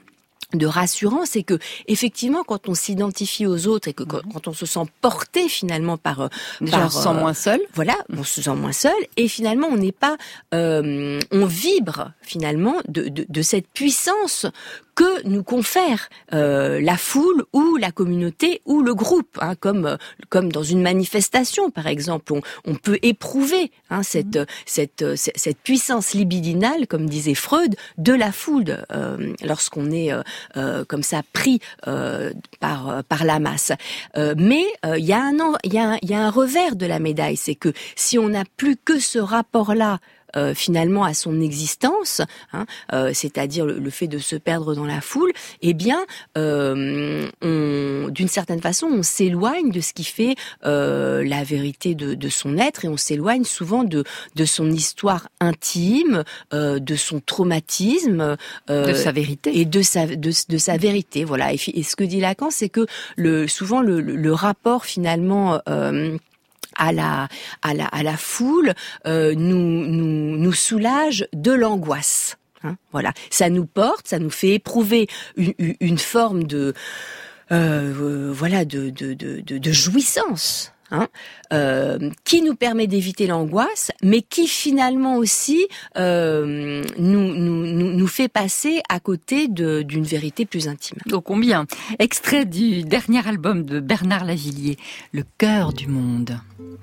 de rassurance, et que effectivement quand on s'identifie aux autres et que quand, quand on se sent porté finalement par, Déjà, par on se sent euh, moins seul. Voilà, on se sent moins seul, et finalement on n'est pas, euh, on vibre finalement de, de, de cette puissance que nous confère euh, la foule ou la communauté ou le groupe, hein, comme comme dans une manifestation par exemple, on, on peut éprouver hein, cette, mmh. cette cette cette puissance libidinale, comme disait Freud, de la foule euh, lorsqu'on est euh, euh, comme ça pris euh, par par la masse. Euh, mais il euh, y a un il y a il y a un revers de la médaille, c'est que si on n'a plus que ce rapport-là Euh, finalement à son existence, hein, euh, c'est-à-dire le, le fait de se perdre dans la foule, eh bien, euh, on, d'une certaine façon, on s'éloigne de ce qui fait euh, la vérité de, de son être, et on s'éloigne souvent de, de son histoire intime, euh, de son traumatisme, euh, de sa vérité, et de sa de, de sa vérité. Voilà. Et, et ce que dit Lacan, c'est que le souvent le, le, le rapport finalement euh, à la à la à la foule euh, nous nous nous soulage de l'angoisse. Hein, voilà, ça nous porte, ça nous fait éprouver une, une forme de euh, voilà de de de de, de jouissance. Hein, euh, qui nous permet d'éviter l'angoisse, mais qui finalement aussi euh, nous, nous, nous, nous fait passer à côté de, d'une vérité plus intime. Ô combien. Extrait du dernier album de Bernard Lavilliers, Le cœur du monde.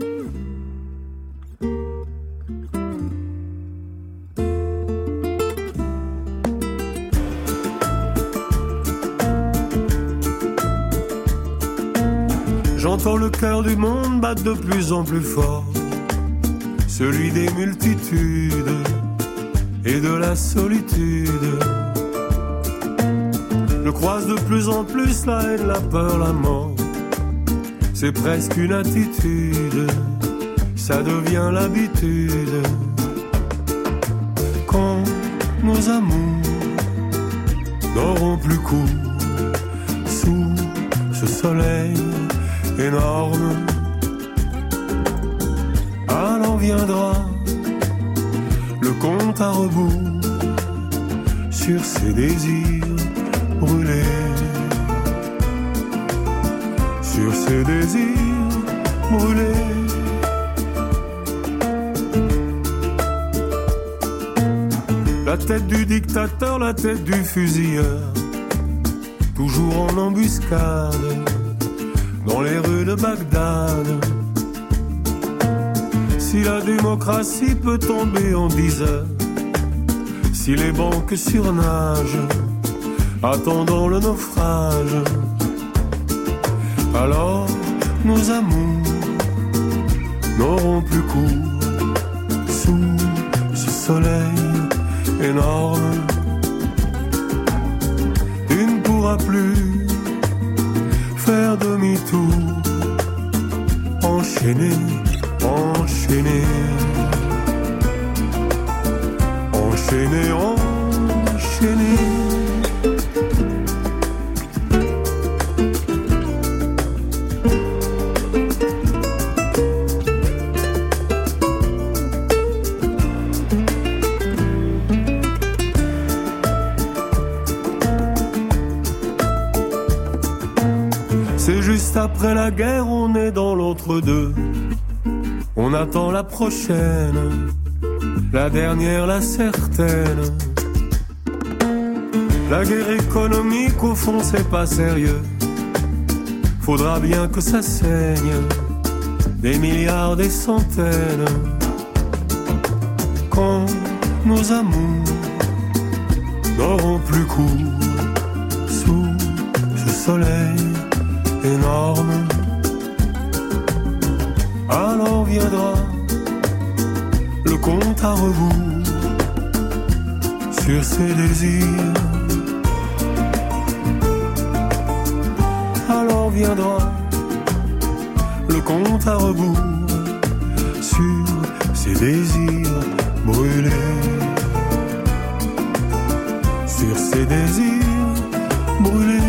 J'entends le cœur du monde battre de plus en plus fort, celui des multitudes et de la solitude. Je croise de plus en plus la haine, la peur, la mort. C'est presque une attitude, ça devient l'habitude. Quand nos amours n'auront plus cours sous ce soleil énorme, alors viendra le compte à rebours sur ces désirs brûlés, sur ces désirs brûlés. La tête du dictateur, la tête du fusilleur, toujours en embuscade dans les rues de Bagdad. Si la démocratie peut tomber en dix heures, si les banques surnagent, attendant le naufrage, alors nos amours n'auront plus cours sous ce soleil énorme. Tu ne pourras plus faire demi-tour, enchaîner, enchaîner, enchaîner, enchaîner. Juste après la guerre, on est dans l'entre-deux. On attend la prochaine, la dernière, la certaine. La guerre économique, au fond, c'est pas sérieux. Faudra bien que ça saigne, des milliards, des centaines. Quand nos amours n'auront plus cours sous ce soleil énorme, alors viendra le compte à rebours sur ses désirs. Alors viendra le compte à rebours sur ses désirs brûlés, sur ses désirs brûlés.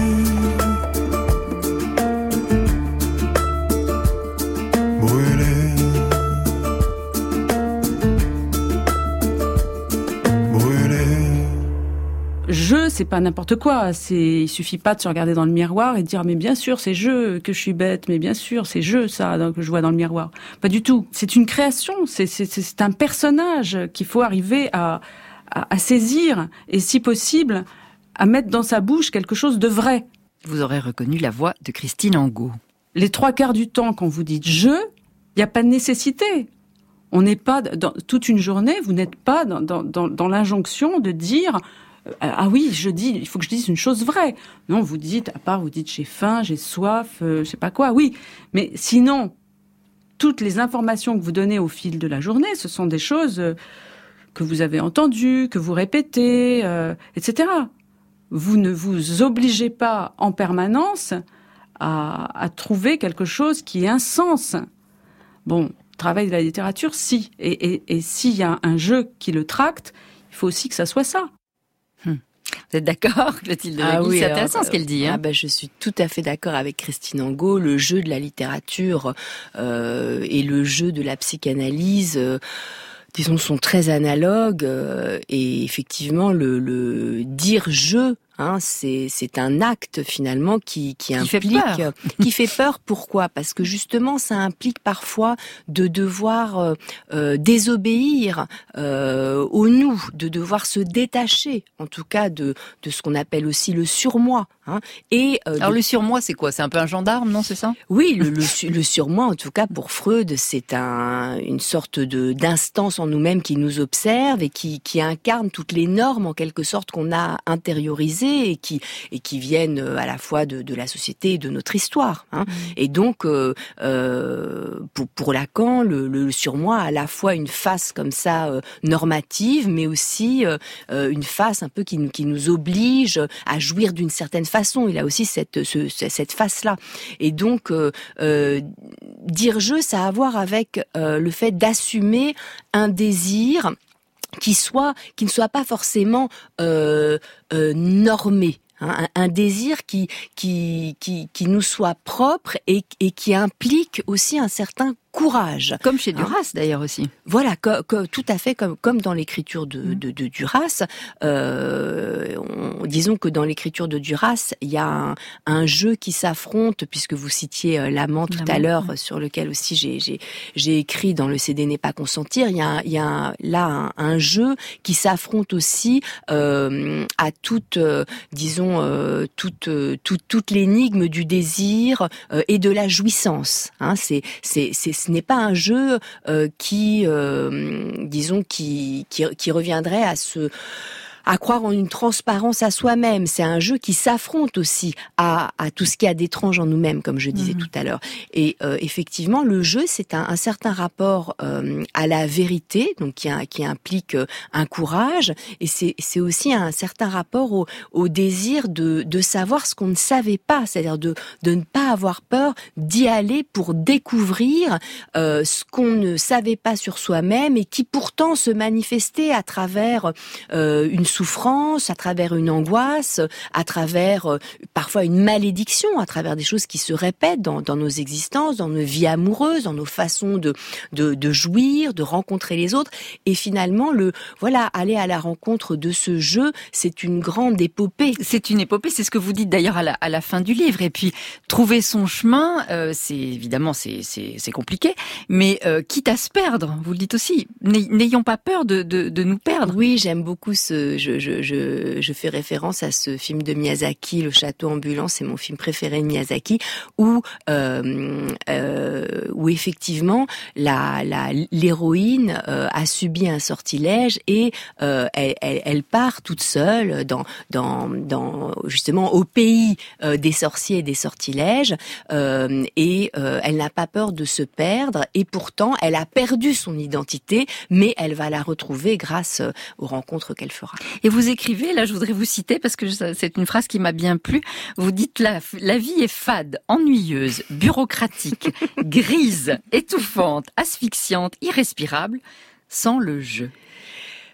je, c'est pas n'importe quoi. C'est, il suffit pas de se regarder dans le miroir et de dire mais bien sûr c'est je que je suis bête, mais bien sûr c'est je ça que je vois dans le miroir. Pas du tout. C'est une création. C'est, c'est, c'est un personnage qu'il faut arriver à, à, à saisir et si possible à mettre dans sa bouche quelque chose de vrai. Vous aurez reconnu la voix de Christine Angot. Les trois quarts du temps, quand vous dites je, il n'y a pas de nécessité. On n'est pas dans toute une journée. Vous n'êtes pas dans, dans, dans, dans l'injonction de dire ah oui, je dis, il faut que je dise une chose vraie. Non, vous dites, à part vous dites j'ai faim, j'ai soif, euh, je sais pas quoi. Oui, mais sinon, toutes les informations que vous donnez au fil de la journée, ce sont des choses euh, que vous avez entendues, que vous répétez, euh, et cetera. Vous ne vous obligez pas en permanence à, à trouver quelque chose qui ait un sens. Bon, travail de la littérature, si. Et, et, et s'il y a un jeu qui le tracte, il faut aussi que ça soit ça. Hum. Vous êtes d'accord, Clotilde de Ah Legui, oui, c'est alors, intéressant ce qu'elle dit. Hein. Ah ben, je suis tout à fait d'accord avec Christine Angot. Le jeu de la littérature euh, et le jeu de la psychanalyse, euh, disons, sont très analogues. Euh, et effectivement, le, le dire je, hein, c'est, c'est un acte finalement qui, qui, qui implique, fait peur. qui fait peur. Pourquoi ? Parce que justement, ça implique parfois de devoir euh, euh, désobéir euh, au nous, de devoir se détacher, en tout cas de de ce qu'on appelle aussi le surmoi. Hein, et euh, Alors de... le surmoi, c'est quoi ? C'est un peu un gendarme, non ? C'est ça ? Oui, le, le, le surmoi, en tout cas pour Freud, c'est un, une sorte de d'instance en nous-mêmes qui nous observe et qui, qui incarne toutes les normes en quelque sorte qu'on a intériorisées et qui et qui viennent à la fois de, de la société et de notre histoire. Hein. Mmh. Et donc, euh, euh, pour, pour Lacan, le, le surmoi a à la fois une face comme ça euh, normative, mais aussi euh, une face un peu qui, qui nous oblige à jouir d'une certaine façon. Il a aussi cette ce, cette face-là. Et donc, euh, euh, dire je, ça a à voir avec euh, le fait d'assumer un désir qui soit, qui ne soit pas forcément euh, euh, normé. Un, un désir qui qui qui qui nous soit propre et, et qui implique aussi un certain courage. Comme chez Duras, hein, d'ailleurs aussi. Voilà, que, que, tout à fait comme comme dans l'écriture de de, de Duras. Euh, on, disons que dans l'écriture de Duras, il y a un, un jeu qui s'affronte, puisque vous citiez l'amant tout l'amant, à l'heure, ouais. Sur lequel aussi j'ai j'ai j'ai écrit dans Le céder n'est pas consentir. Il y a il y a là un, un jeu qui s'affronte aussi euh, à toute, euh, disons, euh, toute toute toute l'énigme du désir euh, et de la jouissance. Hein, c'est c'est c'est ce n'est pas un jeu euh, qui, euh, disons, qui, qui qui reviendrait à se à croire en une transparence à soi-même. C'est un jeu qui s'affronte aussi à, à tout ce qu'il y a d'étrange en nous-mêmes, comme je disais mmh. tout à l'heure. Et euh, effectivement, le jeu, c'est un, un certain rapport euh, à la vérité, donc qui, a, qui implique euh, un courage, et c'est, c'est aussi un certain rapport au, au désir de, de savoir ce qu'on ne savait pas, c'est-à-dire de, de ne pas avoir peur d'y aller pour découvrir euh, ce qu'on ne savait pas sur soi-même et qui pourtant se manifestait à travers euh, une souffrance, à travers une angoisse, à travers euh, parfois une malédiction, à travers des choses qui se répètent dans, dans nos existences, dans nos vies amoureuses, dans nos façons de, de, de jouir, de rencontrer les autres. Et finalement, le voilà, aller à la rencontre de ce jeu, c'est une grande épopée. C'est une épopée, c'est ce que vous dites d'ailleurs à la, à la fin du livre. Et puis, trouver son chemin, euh, c'est évidemment c'est, c'est, c'est compliqué, mais euh, quitte à se perdre, vous le dites aussi, n'ayons pas peur de, de, de nous perdre. Oui, j'aime beaucoup ce... Je, je, je, je fais référence à ce film de Miyazaki, Le Château ambulant, c'est mon film préféré de Miyazaki, où, euh, euh, où effectivement la, la, l'héroïne euh, a subi un sortilège et euh, elle, elle, elle part toute seule dans, dans, dans justement au pays euh, des sorciers et des sortilèges euh, et euh, elle n'a pas peur de se perdre et pourtant elle a perdu son identité, mais elle va la retrouver grâce aux rencontres qu'elle fera. Et vous écrivez, là je voudrais vous citer parce que c'est une phrase qui m'a bien plu, vous dites la, la vie est fade, ennuyeuse, bureaucratique, grise, étouffante, asphyxiante, irrespirable, sans le jeu.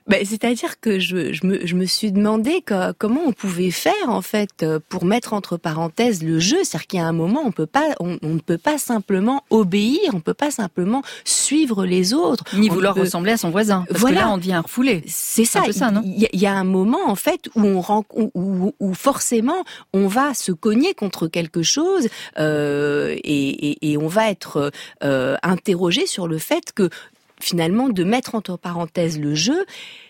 Ben, c'est-à-dire que je, je, me, je me suis demandé que, comment on pouvait faire en fait pour mettre entre parenthèses le jeu. C'est-à-dire qu'il y a un moment, on peut pas, on, on ne peut pas simplement obéir, on ne peut pas simplement suivre les autres, ni on vouloir peut... ressembler à son voisin. Parce voilà. que là, on devient un refoulé. C'est ça. C'est ça, non ? Il y, y a un moment en fait où on rend, où, où, où forcément on va se cogner contre quelque chose euh, et, et, et on va être euh, interrogé sur le fait que finalement, de mettre entre parenthèses le jeu,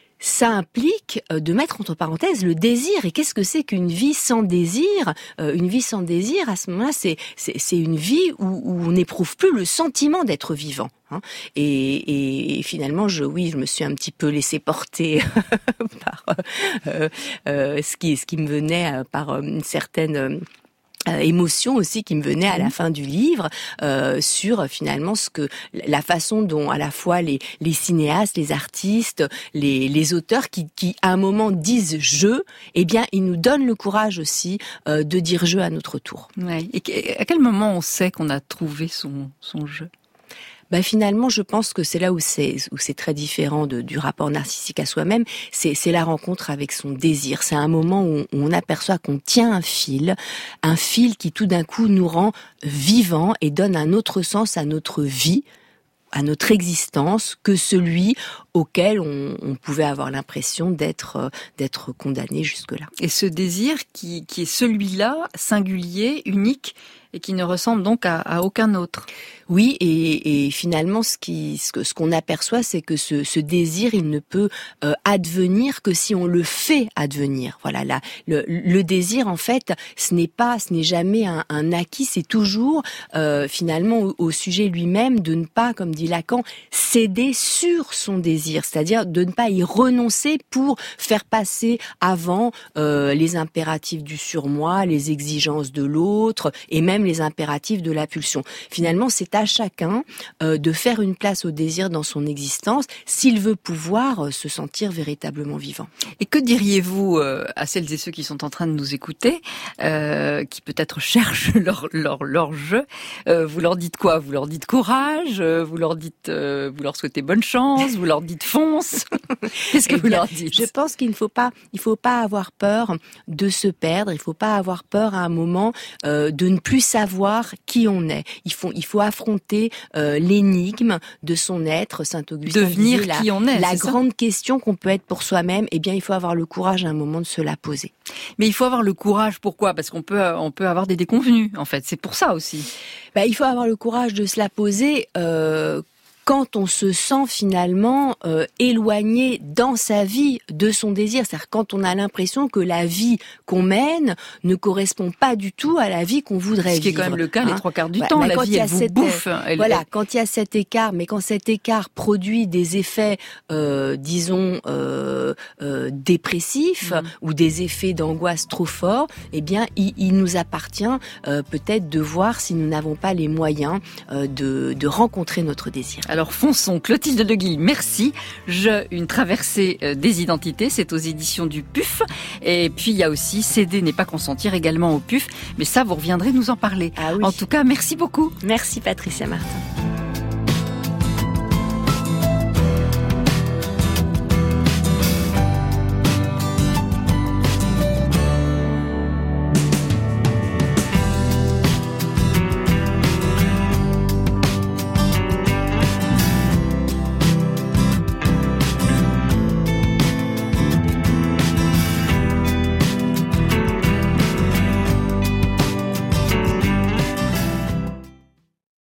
ça implique de mettre entre parenthèses le désir. Et qu'est-ce que c'est qu'une vie sans désir ? euh, Une vie sans désir, à ce moment-là, c'est, c'est, c'est une vie où, où on n'éprouve plus le sentiment d'être vivant. Hein. Et, et finalement, je, oui, je me suis un petit peu laissée porter par euh, euh, ce qui, ce qui me venait euh, par une certaine... Euh, Euh, émotion aussi qui me venait à la fin du livre euh, sur finalement ce que la façon dont à la fois les, les cinéastes, les artistes, les, les auteurs qui, qui à un moment disent je, eh bien ils nous donnent le courage aussi euh, de dire je à notre tour. Ouais. Et à quel moment on sait qu'on a trouvé son, son jeu ? Ben finalement, je pense que c'est là où c'est où c'est très différent de, du rapport narcissique à soi-même. C'est c'est la rencontre avec son désir. C'est un moment où on, où on aperçoit qu'on tient un fil, un fil qui tout d'un coup nous rend vivants et donne un autre sens à notre vie, à notre existence, que celui auquel on, on pouvait avoir l'impression d'être d'être condamné jusque-là. Et ce désir qui qui est celui-là, singulier, unique, et qui ne ressemble donc à, à aucun autre. Oui, et, et finalement, ce qui, ce, que, ce qu'on aperçoit, c'est que ce, ce désir, il ne peut euh, advenir que si on le fait advenir. Voilà, là, le, le désir, en fait, ce n'est pas, ce n'est jamais un, un acquis. C'est toujours euh, finalement au, au sujet lui-même de ne pas, comme dit Lacan, céder sur son désir, c'est-à-dire de ne pas y renoncer pour faire passer avant euh, les impératifs du surmoi, les exigences de l'autre, et même les impératifs de la pulsion. Finalement, c'est à chacun euh, de faire une place au désir dans son existence s'il veut pouvoir euh, se sentir véritablement vivant. Et que diriez-vous euh, à celles et ceux qui sont en train de nous écouter, euh, qui peut-être cherchent leur leur leur jeu ? euh, Vous leur dites quoi ? Vous leur dites courage ? Vous leur dites, euh, vous leur souhaitez bonne chance ? Vous leur dites fonce ? Qu'est-ce que eh vous bien, leur dites ? Je pense qu'il ne faut pas, il faut pas avoir peur de se perdre. Il faut pas avoir peur à un moment euh, de ne plus savoir qui on est. Il faut, il faut affronter euh, l'énigme de son être. Saint-Augustin devenir disait, qui la, on est. La c'est grande ça question qu'on peut être pour soi-même, eh bien, il faut avoir le courage à un moment de se la poser. Mais il faut avoir le courage. Pourquoi ? Parce qu'on peut, on peut avoir des déconvenues. En fait, c'est pour ça aussi. Ben, il faut avoir le courage de se la poser. Euh, quand on se sent finalement euh, éloigné dans sa vie de son désir, c'est-à-dire quand on a l'impression que la vie qu'on mène ne correspond pas du tout à la vie qu'on voudrait vivre. Ce qui est quand même le cas hein. les trois quarts du ouais, temps. bah, La vie, elle vous cette, bouffe. Elle, voilà, elle... quand il y a cet écart, mais quand cet écart produit des effets, euh, disons, euh, euh, dépressifs mmh. ou des effets d'angoisse trop forts, eh bien, il, il nous appartient euh, peut-être de voir si nous n'avons pas les moyens euh, de, de rencontrer notre désir. Alors fonçons, Clotilde de Guille, merci. Je, une traversée des identités, c'est aux éditions du P U F. Et puis il y a aussi Céder n'est pas consentir, également au P U F. Mais ça, vous reviendrez nous en parler. Ah oui. En tout cas, merci beaucoup. Merci Patricia Martin.